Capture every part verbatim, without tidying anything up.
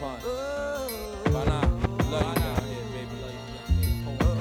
Pun. By now, love you down here, baby. Hold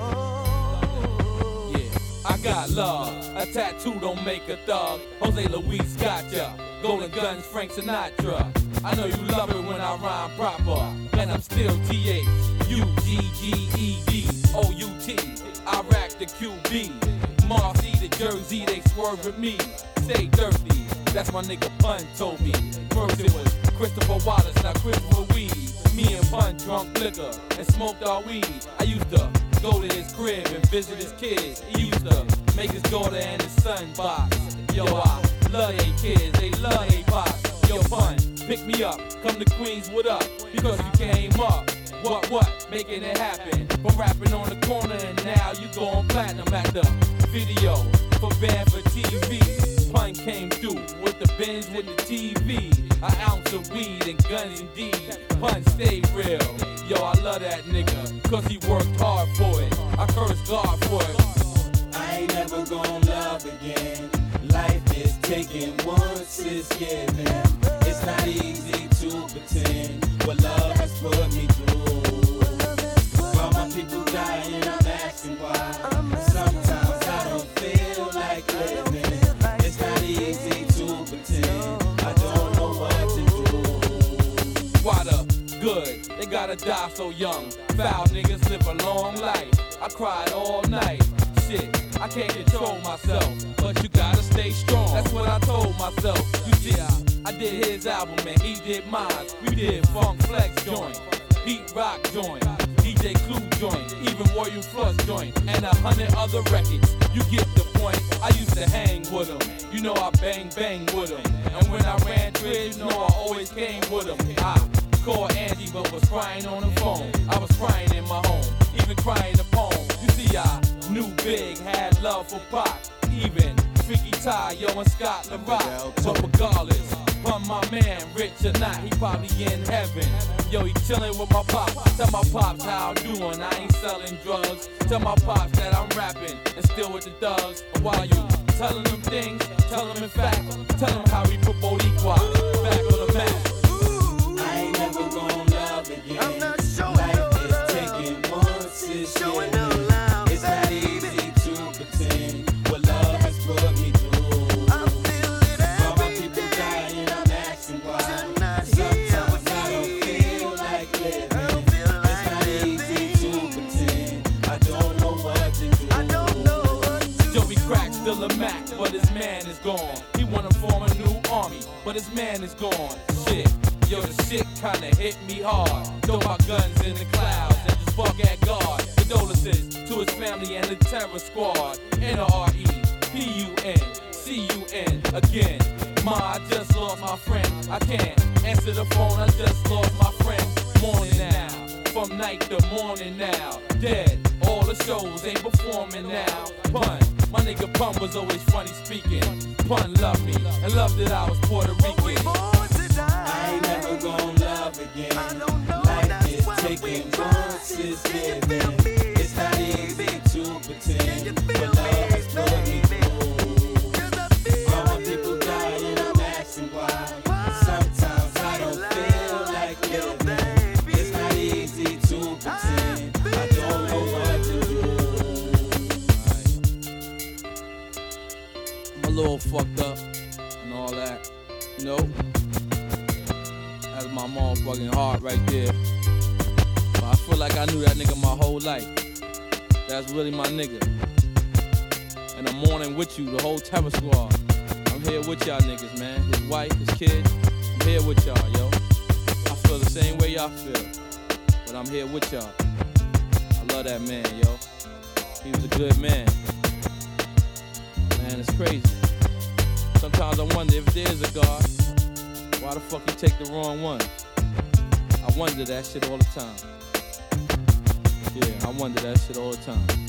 me down. Yeah, I got love. A tattoo don't make a thug. Jose Luis got ya. Golden Guns, Frank Sinatra. I know you love it when I rhyme proper. And I'm still T H U G G E D O U T. I rack the Q B. Marcy, the Jersey, they swerve with me. Stay thirsty, that's my nigga Pun told me. First it was Christopher Wallace, now Christopher Weed. Me and Pun drunk liquor and smoked our weed. I used to go to his crib and visit his kids. He used to make his daughter and his son box. Yo, I love they kids, they love they pops. Yo, Pun, pick me up, come to Queens, what up? Because you came up. What, what, making it happen. From rapping on the corner and now you going platinum at the video for band for T V. Pun came through with the Benz with the T V. An ounce of weed and guns indeed. Pun stay real. Yo, I love that nigga, cause he worked hard for it. I curse God for it. I ain't never gonna love again. Life is taking once it's given. It's not easy to pretend what love has put me through. While my people dying, I'm asking why. Sometimes I don't feel like living. It's not easy to pretend. I don't know what to do. Why the good? They gotta die so young. Foul niggas live a long life. I cried all night. Shit, I can't control myself, but you gotta stay strong. That's what I told myself. You see, I, I did his album and he did mine. We did Funk Flex joint, Heat Rock joint, D J Clue joint, even Royal Flush joint, and a hundred other records. You get the point. I used to hang with him. You know I bang bang with him. And when I ran trips, you know I always came with him. I called Andy but was crying on the phone. I was crying in my home, even crying the poem. You see, I knew Big, had love for Pac, even Freaky Ty, yo, and Scott LaRock. But regardless, Pun my man, rich or not, he probably in heaven. Yo, he chillin' with my pops. Tell my pops how I'm doing, I ain't selling drugs. Tell my pops that I'm rapping and still with the thugs. And while you telling them things, tell them in fact, tell them how we put Boricua back on the map. I ain't never gonna love again. I'm not showing Life no is love. Taking once it's showing no love. It's not easy to pretend what love has put me through. I feel it every While my people day. Dying, I'm asking why. Sometimes I don't feel like living. I don't feel like it's not living. Easy to pretend. I don't know what to do. I don't know what to do. Joey Crack still a Mac, but his man is gone. He wanna form a new army, but his man is gone. Shit. Yo, the shit kinda hit me hard. Throw my guns in the clouds and just fuck at God. Condolences to his family and the terror squad. N R E P U N C U N again. Ma, I just lost my friend. I can't answer the phone, I just lost my friend. Morning now, from night to morning now. Dead, all the shows ain't performing now. Pun, my nigga Pun was always funny speaking. Pun loved me and loved that I was Puerto Rican. I ain't never gonna love again. Life is taking once it's given. It's not easy to pretend what love has put me through. While my people dying, I'm asking why. Sometimes I don't feel like living. It's not easy to pretend. I don't know what to do. I'm a little fucked up and all that, you know. That's my motherfucking heart right there. But I feel like I knew that nigga my whole life. That's really my nigga. And I'm mourning with you, the whole Terror Squad. I'm here with y'all niggas, man. His wife, his kid. I'm here with y'all, yo. I feel the same way y'all feel. But I'm here with y'all. I love that man, yo. He was a good man. Man, it's crazy. Sometimes I wonder if there's a God, why the fuck you take the wrong one? I wonder that shit all the time. Yeah, I wonder that shit all the time.